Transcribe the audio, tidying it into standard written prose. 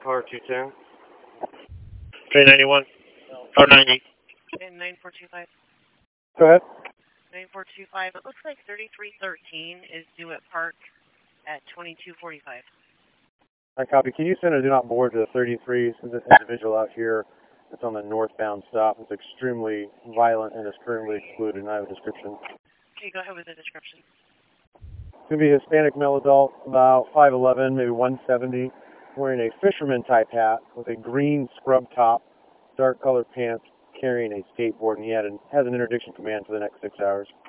Car 210. 391. Oh, 90. And 9425. Go ahead. 9425. It looks like 3313 is due at Park at 2245. I copy. Can you send a do not board to the 33? This individual out here that's on the northbound stop. It's extremely violent and is currently excluded, and I have a description. Okay, go ahead with the description. It's going to be a Hispanic male adult, about 5'11", maybe 170, wearing a fisherman type hat with a green scrub top, dark colored pants, carrying a skateboard, and he has an interdiction command for the next 6 hours.